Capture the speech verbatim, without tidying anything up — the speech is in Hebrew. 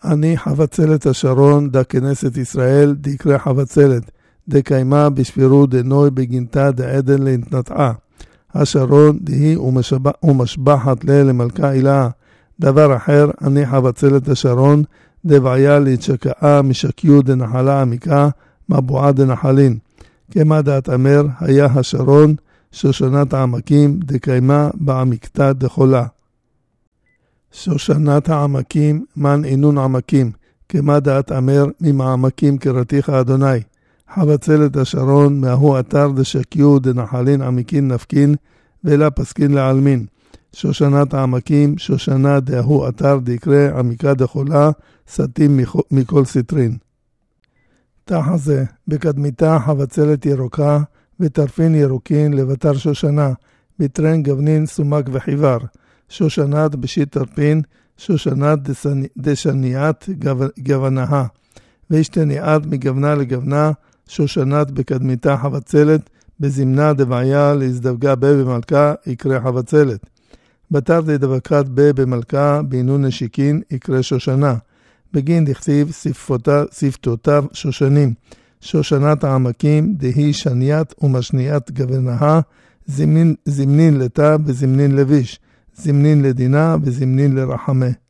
אני חבצלת השרון דה כנסת ישראל דקרא חבצלת דקיימה בשפירו דנוי בגינתה דעדן להתנתעה. השרון דהי ומשבחת לה למלכה אילה. דבר אחר, אני חבצלת השרון דבעיה להתשקעה משקיו דנחלה עמיקה מבועה דנחלין. כמה דעת אמר היה השרון שושנת העמקים דקיימה בעמקתה דחולה. שושנת העמקים מן עינון עמקים, כמה דעת אמר ממעמקים קראתיך אדוני. חבצלת השרון מהו אתר דשקיו דנחלין עמיקין נפקין ולה פסקין לעלמין. שושנת העמקים שושנה דהו אתר דקרא עמיקה דחולה סתים מכל סטרין. תחזה בקדמיתה חבצלת ירוקה וטרפין ירוקין לבטר שושנה בטרן גבנין סומק וחיבר. שושנת בשיט טרפין שושנת דשניית גוונה וישתניעת מגוונה לגוונה. שושנת בקדמיתה חבצלת בזמנה דבעיה להזדווגה בה במלכה יקרא חבצלת. בתר דדבקת בה במלכה בעינון נשיקין יקרא שושנה. בגין דכתיב שפתותיו שושנים. שושנת העמקים דהי שניית ומשניית גוונה זמנין, זמנין לתה וזמנין לביש. זמנין לדינה וזמנין לרחמה.